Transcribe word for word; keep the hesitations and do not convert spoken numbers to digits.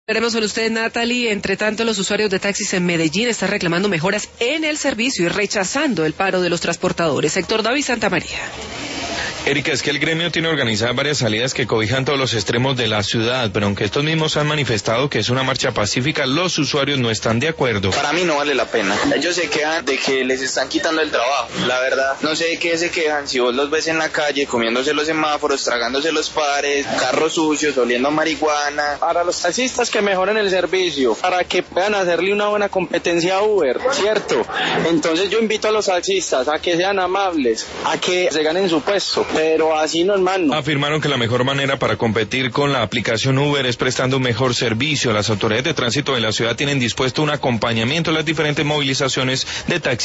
Veremos con usted, Natalie. Entre tanto, los usuarios de taxis en Medellín están reclamando mejoras en el servicio y rechazando el paro de los transportadores. Héctor David Santamaría. Erika, es que el gremio tiene organizadas varias salidas que cobijan todos los extremos de la ciudad, pero aunque estos mismos han manifestado que es una marcha pacífica, los usuarios no están de acuerdo. Para mí no vale la pena. Ellos se quejan de que les están quitando el trabajo. La verdad, no sé de qué se quejan. Si vos los ves en la calle comiéndose los semáforos, tragándose los pares, carros sucios, oliendo marihuana. Para los taxistas que mejoren el servicio, para que puedan hacerle una buena competencia a Uber, ¿cierto? Entonces yo invito a los taxistas a que sean amables, a que se ganen su puesto. Pero así no, hermano. Afirmaron que la mejor manera para competir con la aplicación Uber es prestando un mejor servicio. Las autoridades de tránsito de la ciudad tienen dispuesto un acompañamiento en las diferentes movilizaciones de taxis.